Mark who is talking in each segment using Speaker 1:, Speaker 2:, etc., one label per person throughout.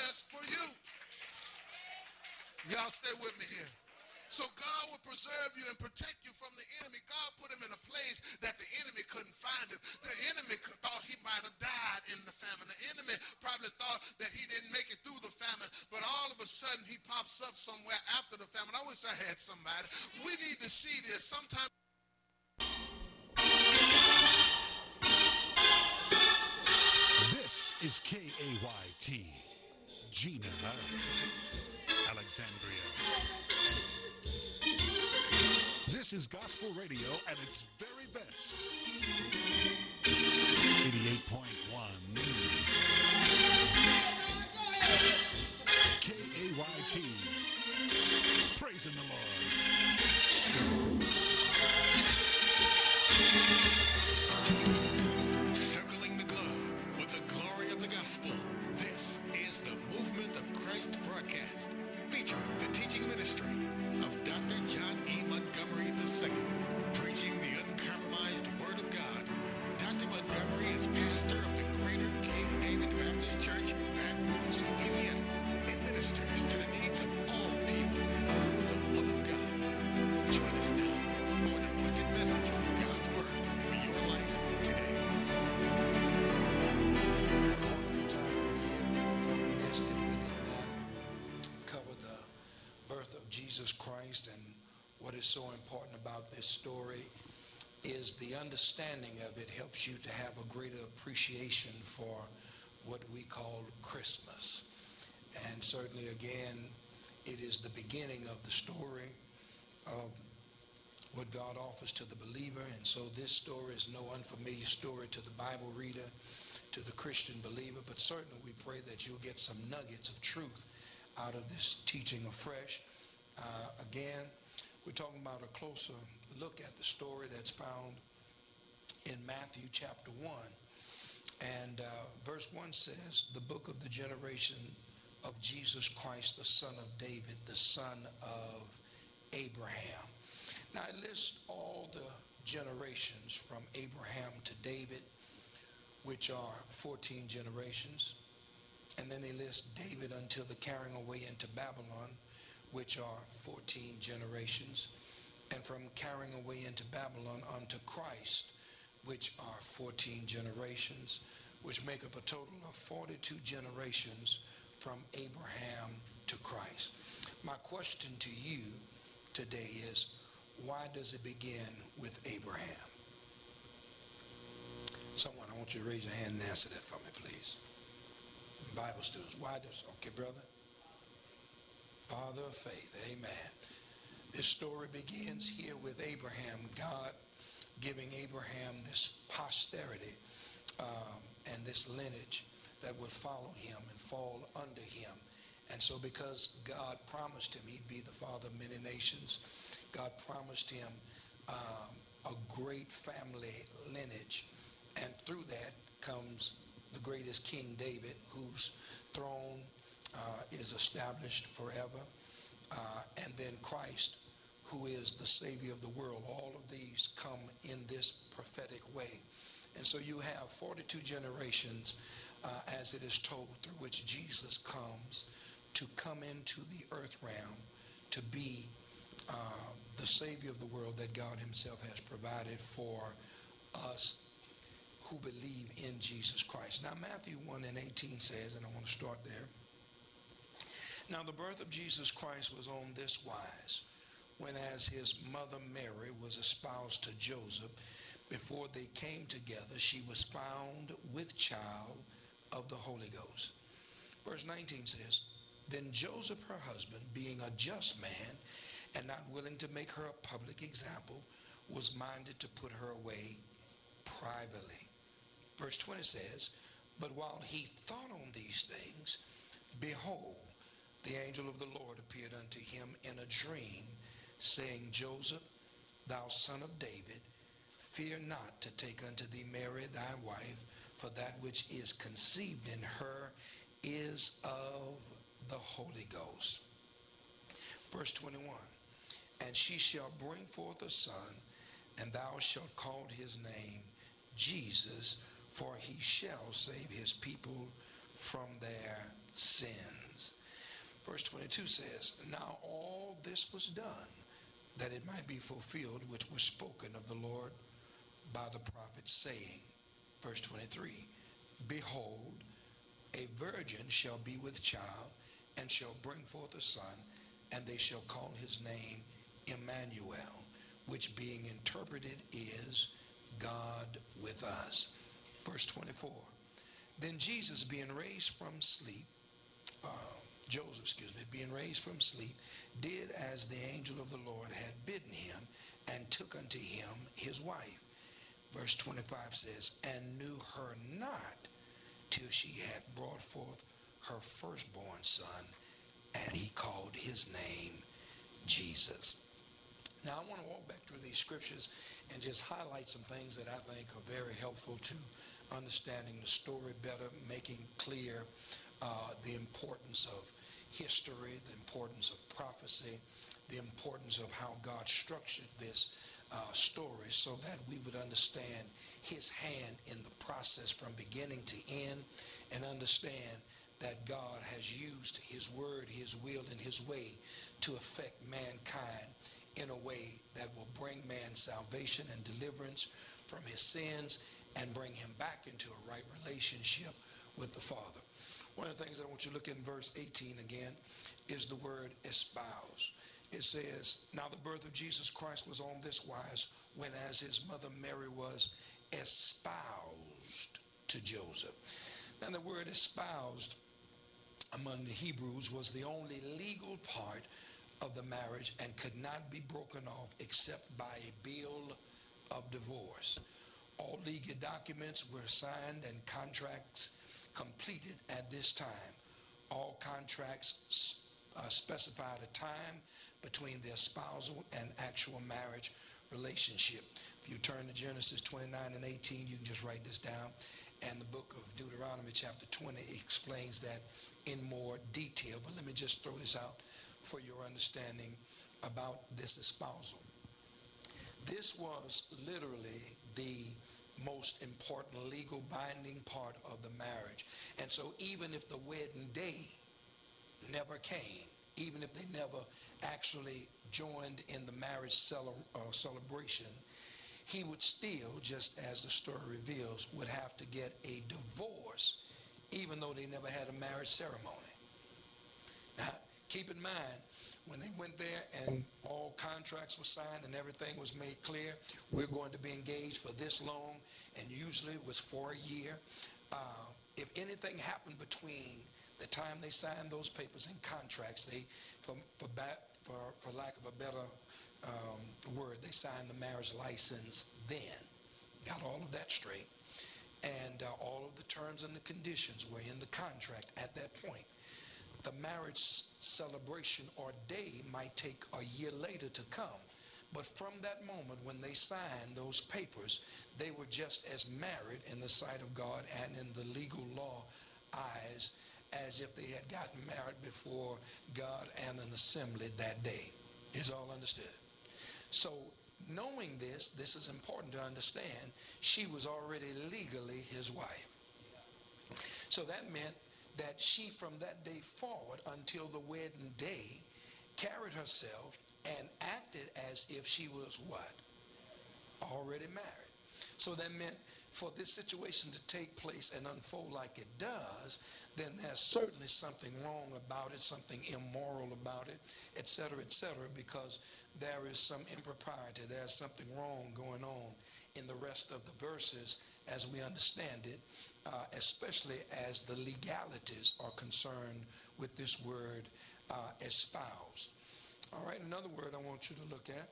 Speaker 1: just for you. Y'all stay with me here. So God will preserve you and protect you from the enemy. God put him in a place that the enemy couldn't find him. The enemy thought he might have died in the famine. The enemy probably thought that he didn't make it through the famine, but all of a sudden he pops up somewhere after the famine. I wish I had somebody. We need to see this. Sometimes
Speaker 2: This is KAYT, Gina, Alexandria. This is gospel radio at its very best. 88.1 KAYT. Praising the Lord.
Speaker 3: Circling the globe with the glory of the gospel. This is the Movement of Christ broadcast, featuring the teaching ministry of Dr. John E. Montgomery II, preaching the uncompromised Word of God. Dr. Montgomery is pastor of the Greater King David Baptist Church, Baton Rouge, Louisiana, and ministers to the needs of all people through the love of God. Join us now for an anointed message from God's Word for your life today.
Speaker 4: Wonderful time of the year. We would be remiss if we did not cover the birth of Jesus Christ. And what is so important about this story is the understanding of it helps you to have a greater appreciation for what we call Christmas. And certainly, again, it is the beginning of the story of what God offers to the believer. And so this story is no unfamiliar story to the Bible reader, to the Christian believer, but certainly we pray that you'll get some nuggets of truth out of this teaching afresh. Again, we're talking about a closer look at the story that's found in Matthew chapter 1. And verse 1 says, the book of the generation of Jesus Christ, the son of David, the son of Abraham. Now it lists all the generations from Abraham to David, which are 14 generations. And then they list David until the carrying away into Babylon, which are 14 generations. And from carrying away into Babylon unto Christ, which are 14 generations, which make up a total of 42 generations from Abraham to Christ. My question to you today is, why does it begin with Abraham? Someone, I want you to raise your hand and answer that for me, please. Bible students, why does, okay, brother? Father of faith, amen. This story begins here with Abraham, God giving Abraham this posterity and this lineage that would follow him and fall under him. And so because God promised him he'd be the father of many nations, God promised him a great family lineage. And through that comes the greatest King David, whose throne is established forever. And then Christ, who is the Savior of the world. All of these come in this prophetic way. And so you have 42 generations, as it is told, through which Jesus comes to come into the earth realm to be the Savior of the world that God himself has provided for us who believe in Jesus Christ. Now, Matthew 1:18 says, and I want to start there. Now, the birth of Jesus Christ was on this wise, when as his mother Mary was espoused to Joseph, before they came together, she was found with child of the Holy Ghost. Verse 19 says, then Joseph, her husband, being a just man and not willing to make her a public example, was minded to put her away privately. Verse 20 says, but while he thought on these things, behold, the angel of the Lord appeared unto him in a dream, saying, Joseph, thou son of David, fear not to take unto thee Mary thy wife, for that which is conceived in her is of the Holy Ghost. Verse 21, and she shall bring forth a son, and thou shalt call his name Jesus, for he shall save his people from their sins. Verse 22 says, now all this was done that it might be fulfilled which was spoken of the Lord by the prophet, saying, verse 23, behold, a virgin shall be with child and shall bring forth a son, and they shall call his name Emmanuel, which being interpreted is God with us. Verse 24, then Jesus being raised from sleep, Joseph, being raised from sleep, did as the angel of the Lord had bidden him, and took unto him his wife. Verse 25 says, and knew her not till she had brought forth her firstborn son, and he called his name Jesus. Now I want to walk back through these scriptures and just highlight some things that I think are very helpful to understanding the story better, making clear the importance of history, the importance of prophecy, the importance of how God structured this story so that we would understand his hand in the process from beginning to end, and understand that God has used his word, his will, and his way to affect mankind in a way that will bring man salvation and deliverance from his sins and bring him back into a right relationship with the Father. One of the things I want you to look at in verse 18 again is the word espouse. It says, now the birth of Jesus Christ was on this wise, when as his mother Mary was espoused to Joseph. Now the word espoused among the Hebrews was the only legal part of the marriage and could not be broken off except by a bill of divorce. All legal documents were signed and contracts completed at this time. All contracts specified a time between the espousal and actual marriage relationship. If you turn to Genesis 29 and 18, you can just write this down. And the book of Deuteronomy chapter 20 explains that in more detail. But let me just throw this out for your understanding about this espousal. This was literally the most important legal binding part of the marriage. And so even if the wedding day never came, even if they never actually joined in the marriage celebration, he would still, just as the story reveals, would have to get a divorce, even though they never had a marriage ceremony. Now, keep in mind, when they went there and all contracts were signed and everything was made clear, we're going to be engaged for this long, and usually it was for a year. If anything happened between the time they signed those papers and contracts, they, for lack of a better word, they signed the marriage license then. Got all of that straight. And all of the terms and the conditions were in the contract at that point. The marriage celebration or day might take a year later to come. But from that moment when they signed those papers, they were just as married in the sight of God and in the legal law eyes as if they had gotten married before God and an assembly that day. Is all understood? So knowing this is important to understand, she was already legally his wife. So that meant that she, from that day forward until the wedding day, carried herself and acted as if she was what? Already married. So that meant for this situation to take place and unfold like it does, then there's certainly something wrong about it, something immoral about it, etc., because there is some impropriety, there's something wrong going on in the rest of the verses as we understand it, especially as the legalities are concerned with this word espoused. All right, another word I want you to look at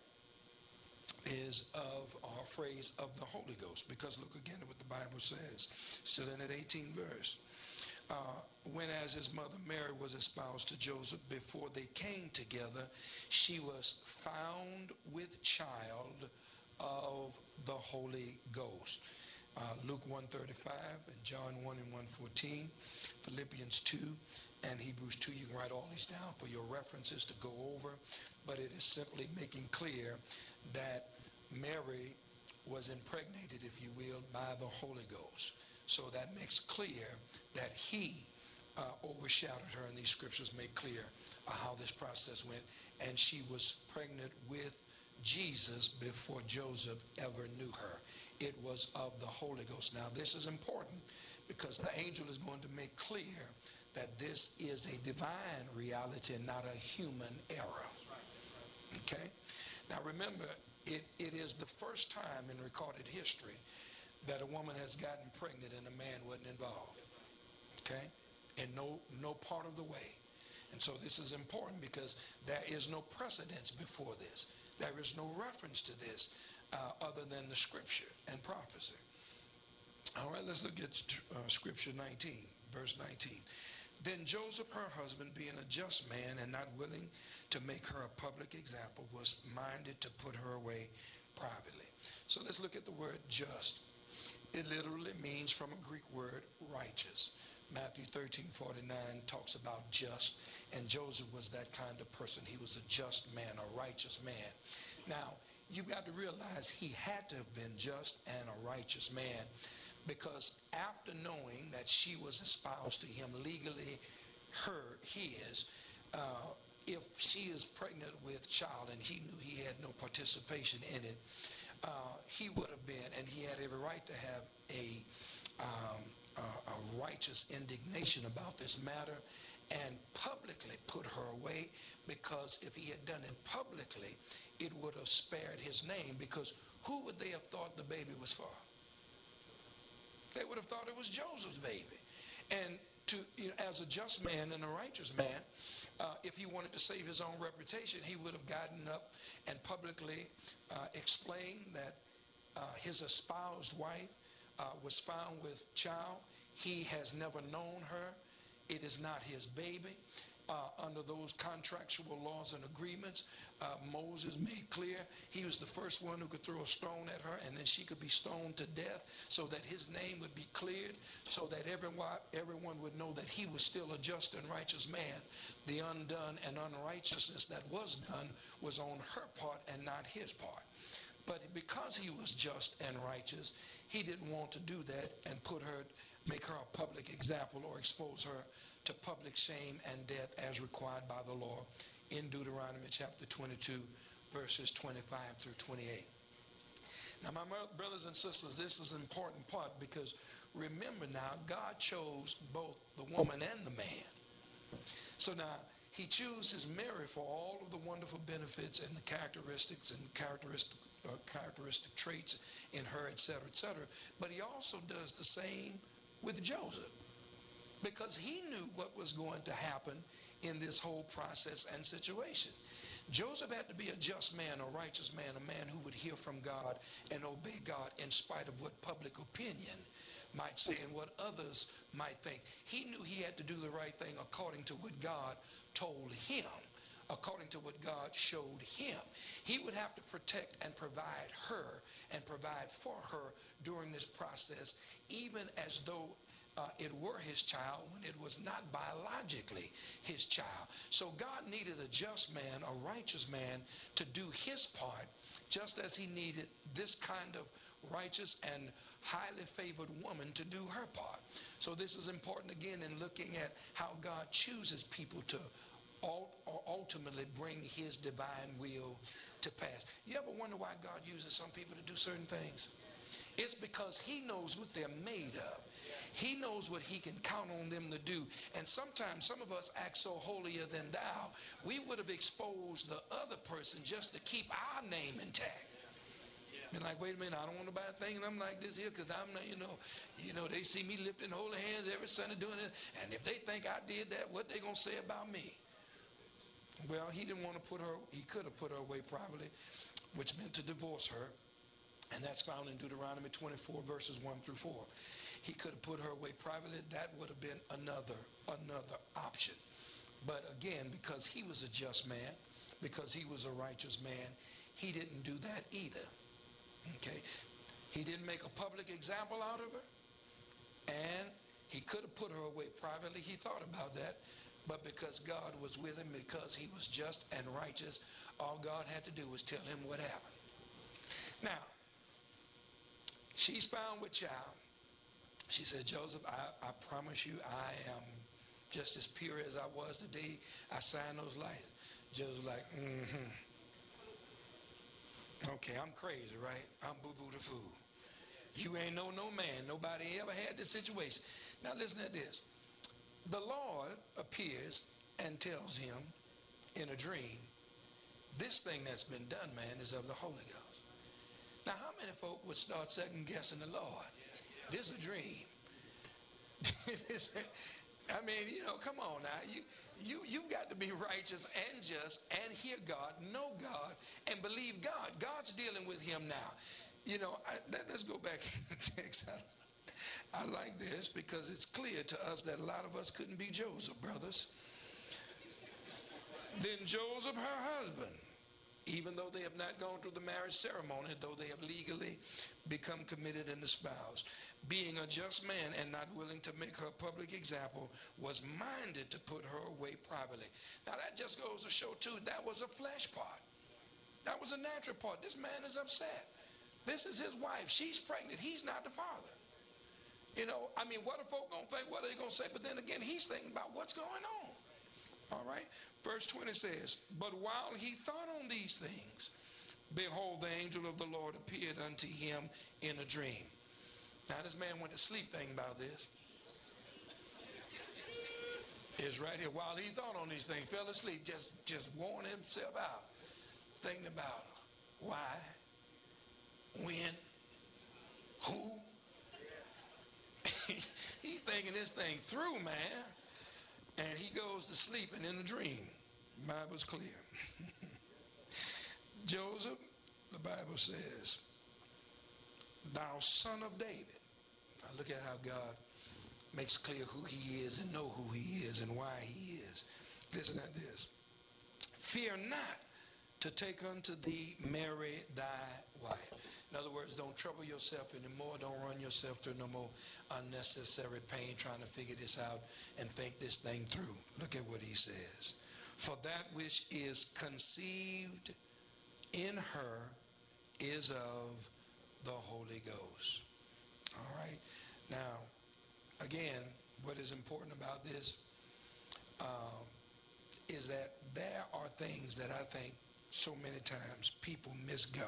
Speaker 4: is of our phrase of the Holy Ghost, because look again at what the Bible says, still in that 18th verse. When as his mother Mary was espoused to Joseph, before they came together, she was found with child of the Holy Ghost. Luke 1:35 and John 1 and 1:14, Philippians 2 and Hebrews 2. You can write all these down for your references to go over, but it is simply making clear that Mary was impregnated, if you will, by the Holy Ghost. So that makes clear that he overshadowed her, and these scriptures make clear how this process went. And she was pregnant with Jesus before Joseph ever knew her. It was of the Holy Ghost. Now, this is important because the angel is going to make clear that this is a divine reality and not a human error. Okay? Now, remember, it is the first time in recorded history that a woman has gotten pregnant and a man wasn't involved. Okay? In no part of the way. And so this is important because there is no precedence before this. There is no reference to this other than the scripture and prophecy. All right, let's look at scripture 19, verse 19. Then Joseph, her husband, being a just man and not willing to make her a public example, was minded to put her away privately. So let's look at the word just. It literally means from a Greek word, righteous. Matthew 13:49 talks about just, and Joseph was that kind of person. He was a just man, a righteous man. Now, you've got to realize he had to have been just and a righteous man, because after knowing that she was espoused to him legally, if she is pregnant with child and he knew he had no participation in it, he would have been, and he had every right to have a righteous indignation about this matter and publicly put her away, because if he had done it publicly, it would have spared his name, because who would they have thought the baby was for? They would have thought it was Joseph's baby. And as a just man and a righteous man, if he wanted to save his own reputation, he would have gotten up and publicly explained that his espoused wife was found with child. He has never known her. It is not his baby. Under those contractual laws and agreements, Moses made clear he was the first one who could throw a stone at her, and then she could be stoned to death so that his name would be cleared, so that everyone would know that he was still a just and righteous man. The undone and unrighteousness that was done was on her part and not his part. But because he was just and righteous, he didn't want to do that and make her a public example or expose her to public shame and death as required by the law in Deuteronomy chapter 22, verses 25 through 28. Now, my brothers and sisters, this is an important part, because remember now, God chose both the woman and the man. So now, he chooses Mary for all of the wonderful benefits and the characteristics and characteristic traits in her, etc., etc. But he also does the same with Joseph, because he knew what was going to happen in this whole process and situation. Joseph had to be a just man, a righteous man, a man who would hear from God and obey God in spite of what public opinion might say and what others might think. He knew he had to do the right thing according to what God told him, according to what God showed him. He would have to protect and provide her and provide for her during this process, even as though it were his child, when it was not biologically his child. So God needed a just man, a righteous man, to do his part, just as he needed this kind of righteous and highly favored woman to do her part. So this is important again in looking at how God chooses people to ultimately bring his divine will to pass. You ever wonder why God uses some people to do certain things? It's because he knows what they're made of. He knows what he can count on them to do. And sometimes some of us act so holier than thou, we would have exposed the other person just to keep our name intact. Been like, wait a minute, I don't want nobody thinking I'm like this here, because I'm not, they see me lifting holy hands every Sunday doing it. And if they think I did that, what they going to say about me? Well, he didn't want to he could have put her away privately, which meant to divorce her. And that's found in Deuteronomy 24, verses 1 through 4. He could have put her away privately. That would have been another option. But again, because he was a just man, because he was a righteous man, he didn't do that either. Okay? He didn't make a public example out of her. And he could have put her away privately. He thought about that. But because God was with him, because he was just and righteous, all God had to do was tell him what happened. Now, she's found with child. She said, Joseph, I promise you I am just as pure as I was the day I signed those licenses. Just like, okay, I'm crazy, right? I'm boo-boo the fool. You ain't no man. Nobody ever had this situation. Now listen to this. The Lord appears and tells him in a dream, this thing that's been done, man, is of the Holy Ghost. Now, how many folk would start second guessing the Lord? This is a dream. I mean, you know, come on now. You've got to be righteous and just and hear God, know God, and believe God. God's dealing with him now. You know, let's go back to the text. I like this because it's clear to us that a lot of us couldn't be Joseph, brothers. Then Joseph, her husband, even though they have not gone through the marriage ceremony, though they have legally become committed and espoused, being a just man and not willing to make her a public example, was minded to put her away privately. Now that just goes to show too, that was a flesh part. That was a natural part. This man is upset. This is his wife. She's pregnant. He's not the father. You know, I mean, what are folk going to think? What are they going to say? But then again, he's thinking about what's going on. All right. Verse 20 says, but while he thought on these things, behold, the angel of the Lord appeared unto him in a dream. Now, this man went to sleep thinking about this. It's right here. While he thought on these things, fell asleep, just worn himself out, thinking about why, when, who. He's thinking this thing through, man. And he goes to sleep and in a dream. The Bible's clear. Joseph, the Bible says, thou son of David. Now look at how God makes clear who he is and know who he is and why he is. Listen at this. Fear not to take unto thee Mary thy wife. In other words, don't trouble yourself anymore. Don't run yourself through no more unnecessary pain trying to figure this out and think this thing through. Look at what he says. For that which is conceived in her is of the Holy Ghost. All right. Now, again, what is important about this is that there are things that I think so many times people miss God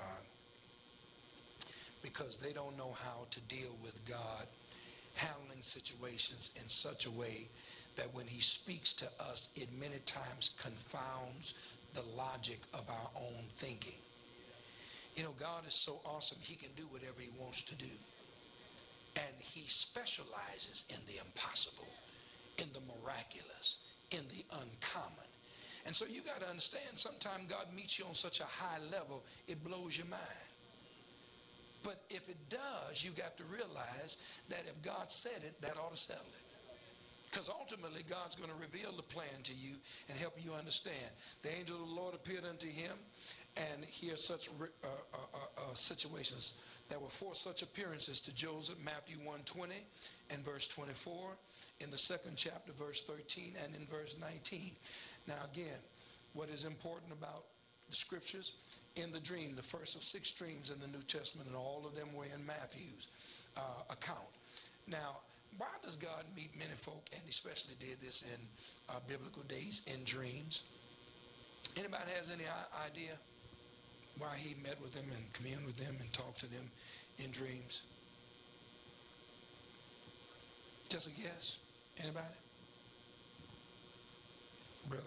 Speaker 4: because they don't know how to deal with God handling situations in such a way that when he speaks to us, it many times confounds the logic of our own thinking. You know, God is so awesome, he can do whatever he wants to do. And he specializes in the impossible, in the miraculous, in the uncommon. And so you got to understand, sometimes God meets you on such a high level, it blows your mind. But if it does, you got to realize that if God said it, that ought to settle it. Because ultimately, God's going to reveal the plan to you and help you understand. The angel of the Lord appeared unto him, and here such situations. There were 4 such appearances to Joseph, Matthew 1:20 and verse 24, in the 2nd chapter, verse 13, and in verse 19. Now again, what is important about the scriptures, in the dream, the first of 6 dreams in the New Testament, and all of them were in Matthew's account. Now, why does God meet many folk, and especially did this in biblical days, in dreams? Anybody has any idea why he met with them and communed with them and talked to them in dreams? Just a guess? Anybody? Brother?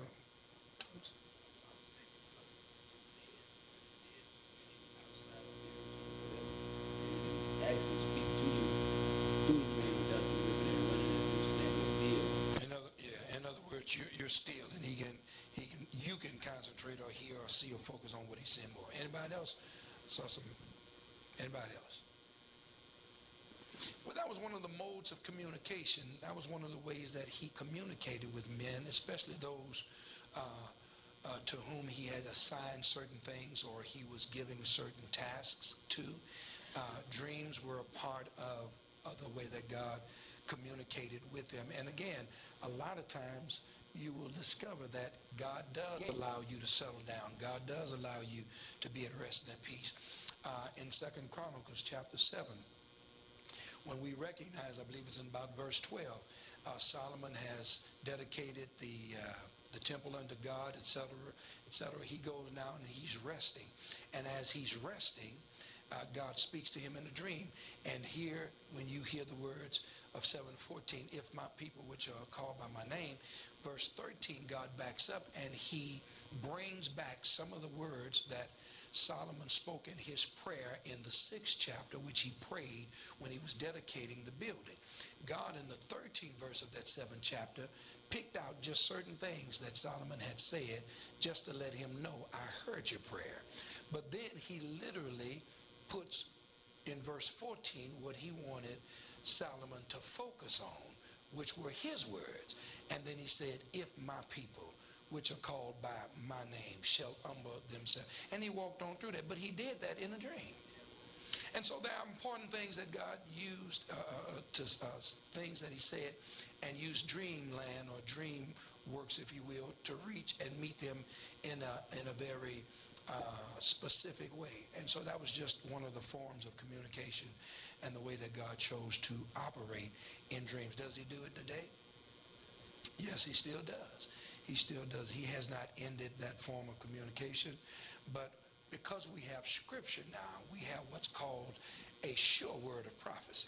Speaker 5: Actually speak to you through the dream without you ripping and running and you standing still.
Speaker 4: In other words, you're still, and you can concentrate or hear or see or focus on what he's saying more. Anybody else saw some? Anybody else? Well, that was one of the modes of communication. That was one of the ways that he communicated with men, especially those to whom he had assigned certain things or he was giving certain tasks to. Dreams were a part of the way that God communicated with them. And again, a lot of times you will discover that God does allow you to settle down. God does allow you to be at rest and at peace. In 2 Chronicles chapter 7, when we recognize, I believe it's in about verse 12, Solomon has dedicated the temple unto God, etc., etc. He goes now and he's resting. And as he's resting, God speaks to him in a dream. And here, when you hear the words of 7:14, if my people which are called by my name, verse 13, God backs up and he brings back some of the words that Solomon spoke in his prayer in the 6th chapter, which he prayed when he was dedicating the building. God, in the 13th verse of that 7th chapter, picked out just certain things that Solomon had said just to let him know, I heard your prayer. But then he literally puts in verse 14 what he wanted Solomon to focus on, which were his words. And then he said, if my people, which are called by my name, shall humble themselves. And he walked on through that, but he did that in a dream. And so there are important things that God used, things that he said, and used dreamland or dream works, if you will, to reach and meet them in a very specific way. And so that was just one of the forms of communication and the way that God chose to operate in dreams. Does he do it today? Yes, he still does. He still does. He has not ended that form of communication. But because we have scripture now, we have what's called a sure word of prophecy.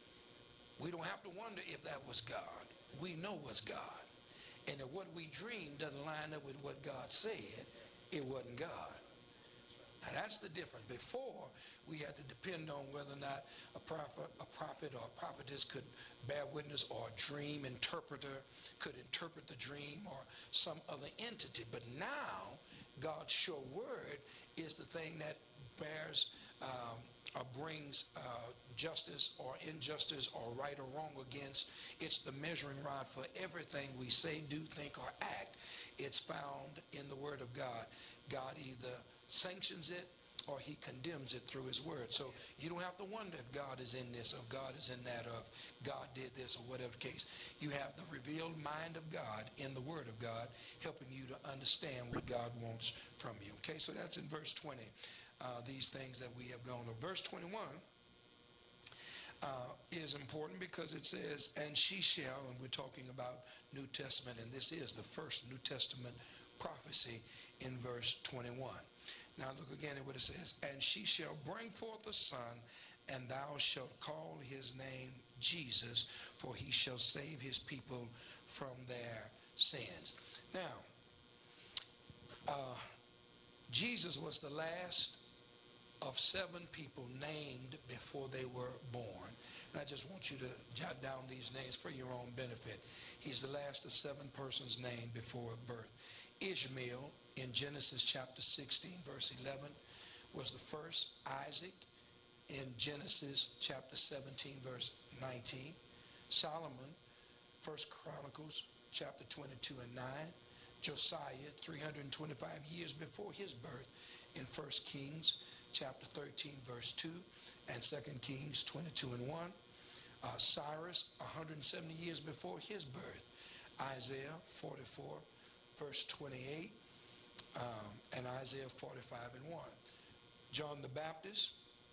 Speaker 4: We don't have to wonder if that was God. We know what's God. And if what we dream doesn't line up with what God said, it wasn't God. Now that's the difference. Before, we had to depend on whether or not a prophet or a prophetess could bear witness, or a dream interpreter could interpret the dream, or some other entity. But now, God's sure word is the thing that bears or brings justice or injustice or right or wrong against. It's the measuring rod for everything we say, do, think, or act. It's found in the word of God. God either sanctions it or he condemns it through his word. So you don't have to wonder if God is in this or God is in that, or if God did this or whatever the case. You have the revealed mind of God in the word of God helping you to understand what God wants from you. Okay, so that's in verse 20. These things that we have gone over. Verse 21 is important because it says, and she shall, and we're talking about New Testament, and this is the first New Testament prophecy in verse 21. Now look again at what it says. And she shall bring forth a son, and thou shalt call his name Jesus, for he shall save his people from their sins. Now, Jesus was the last of 7 people named before they were born. And I just want you to jot down these names for your own benefit. He's the last of 7 persons named before birth. Ishmael, in Genesis chapter 16, verse 11, was the first. Isaac, in Genesis chapter 17, verse 19. Solomon, 1 Chronicles chapter 22 and 9. Josiah, 325 years before his birth, in 1 Kings chapter 13, verse 2, and 2 Kings 22 and 1. Cyrus, 170 years before his birth. Isaiah 44, verse 28, and Isaiah 45 and 1. John the Baptist,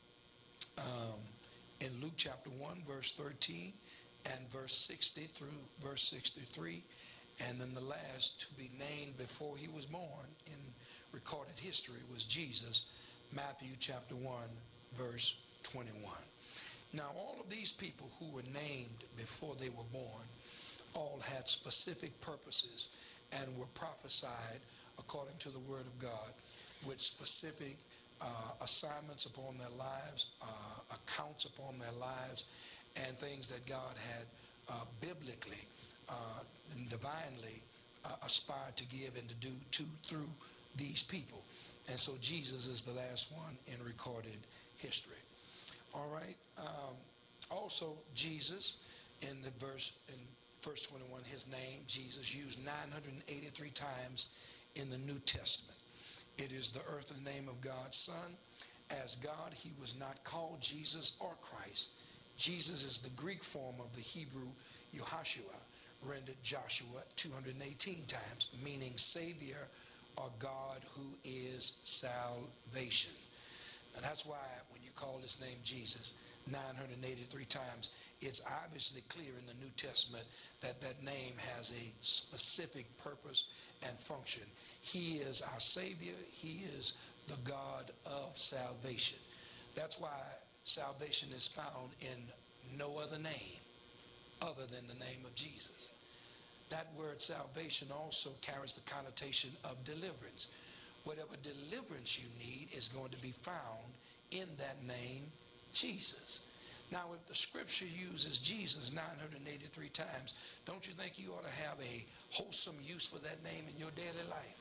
Speaker 4: in Luke chapter 1, verse 13, and verse 60 through verse 63. And then the last to be named before he was born in recorded history was Jesus, Matthew chapter 1, verse 21. Now, all of these people who were named before they were born all had specific purposes and were prophesied according to the word of God with specific assignments upon their lives, accounts upon their lives, and things that God had biblically and divinely aspired to give and to do through these people. And so Jesus is the last one in recorded history. All right. Also, Jesus, in verse 21, his name, Jesus, used 983 times in the New Testament. It is the earthly name of God's Son. As God, he was not called Jesus or Christ. Jesus is the Greek form of the Hebrew Yehoshua, rendered Joshua 218 times, meaning Savior or God who is salvation. And that's why when you call his name Jesus, 983 times, it's obviously clear in the New Testament that that name has a specific purpose and function. He is our Savior. He is the God of salvation. That's why salvation is found in no other name other than the name of Jesus. That word salvation also carries the connotation of deliverance. Whatever deliverance you need is going to be found in that name, Jesus. Now, if the scripture uses Jesus 983 times, don't you think you ought to have a wholesome use for that name in your daily life?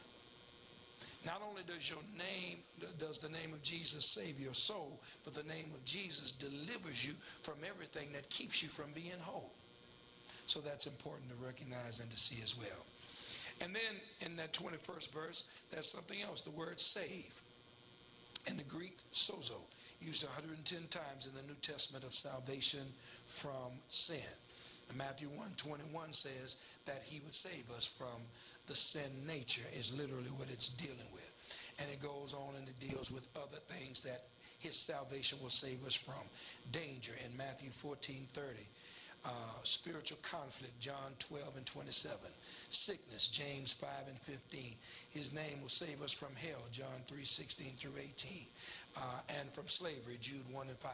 Speaker 4: Not only does the name of Jesus save your soul, but the name of Jesus delivers you from everything that keeps you from being whole. So that's important to recognize and to see as well. And then in that 21st verse, there's something else, the word save. In the Greek, sozo, used 110 times in the New Testament of salvation from sin. And Matthew 1:21 says that he would save us from the sin nature, is literally what it's dealing with. And it goes on and it deals with other things that his salvation will save us from. Danger in Matthew 14:30. Spiritual conflict, John 12:27. Sickness, James 5:15. His name will save us from hell, John 3:16-18. And from slavery, Jude 1:5.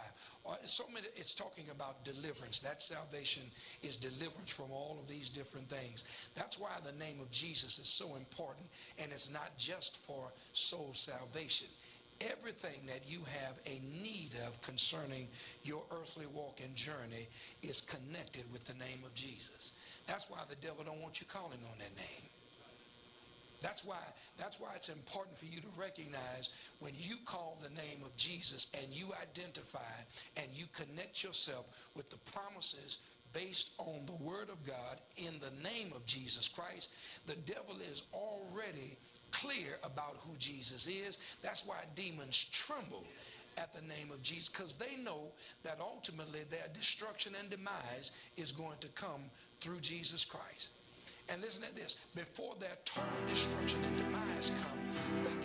Speaker 4: It's talking about deliverance. That salvation is deliverance from all of these different things. That's why the name of Jesus is so important, and it's not just for soul salvation. Everything that you have a need of concerning your earthly walk and journey is connected with the name of Jesus. That's why the devil don't want you calling on that name. That's why it's important for you to recognize when you call the name of Jesus and you identify and you connect yourself with the promises based on the word of God in the name of Jesus Christ, the devil is already clear about who Jesus is. That's why demons tremble at the name of Jesus, because they know that ultimately their destruction and demise is going to come through Jesus Christ. And listen to this, before their total destruction and demise come, the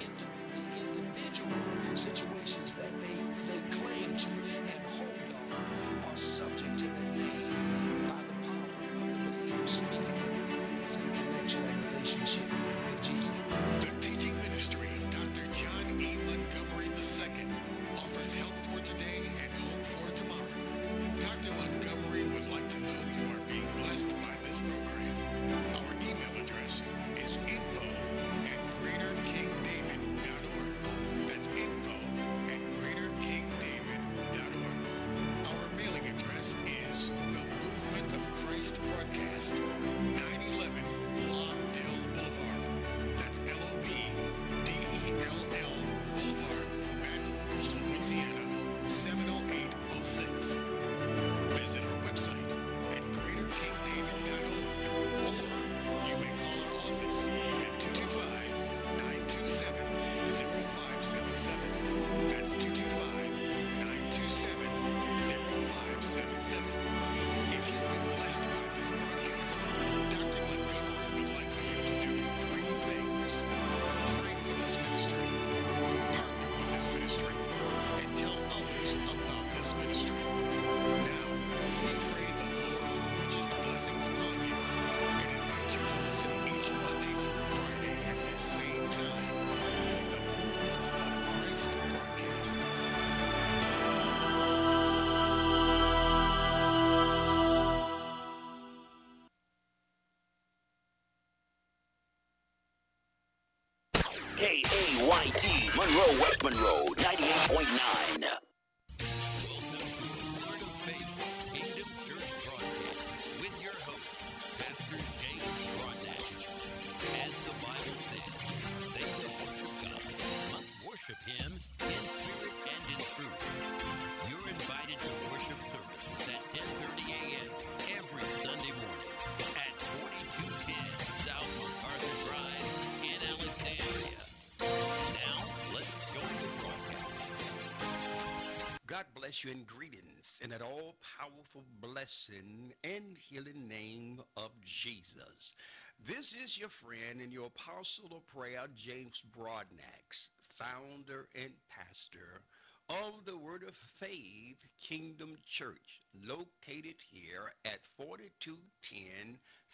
Speaker 4: individual situations that they claim to and hold on are subject to their name by the power of the believer speaking it, who is in connection and relationship with Jesus.
Speaker 3: The teaching ministry of Dr. John E. Montgomery II offers help for today and hope for tomorrow. Dr. Montgomery would like to know you are being blessed by this program. Our email address is info@greaterkingdavid.org. That's info@greaterkingdavid.org. Our mailing address is The Movement of Christ Broadcast, 911 Lobdell Boulevard. That's LOBDELL Boulevard, Baton Rouge, Louisiana, 70806. Visit our website at greaterkingdavid.org, or you may call our office at 225-927-0577. That's 225-927-0577. If you've been blessed by this broadcast, Dr. Montgomery would like for you to do three things. Pray for this ministry, partner with this ministry, and tell others about this ministry. Now, we pray the Lord's richest blessings upon you and invite you to listen each Monday through Friday at this same time for the Movement of Christ broadcast.
Speaker 6: KAYT, Monroe, West Monroe, 98.9.
Speaker 3: Welcome to the Word of Faith Kingdom Church broadcast with your host, Pastor James Broadnax. As the Bible says, they that worship God must worship Him in spirit and in truth. You're invited to worship services at 10:30 a.m. every Sunday morning at 4210 South MacArthur Drive in Alexandria. Now, let's join the broadcast.
Speaker 7: God bless you and greetings in that all-powerful blessing and healing name of Jesus. This is your friend and your apostle of prayer, James Broadnax, founder and pastor of the Word of Faith Kingdom Church, located here at 4210